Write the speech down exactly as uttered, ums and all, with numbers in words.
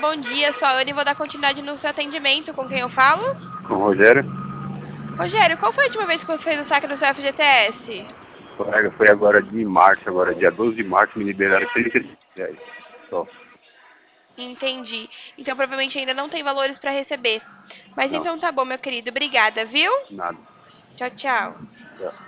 bom dia. Sou a Ana e vou dar continuidade no seu atendimento. Com quem eu falo? Com o Rogério. Rogério, qual foi a última vez que você fez o saque do seu F G T S? Colega, foi agora de março, agora dia doze de março, me liberaram trinta reais. Só. Entendi. Então provavelmente ainda não tem valores para receber. Mas Não, então tá bom, meu querido. Obrigada, viu? nada. Tchau, tchau. Tchau.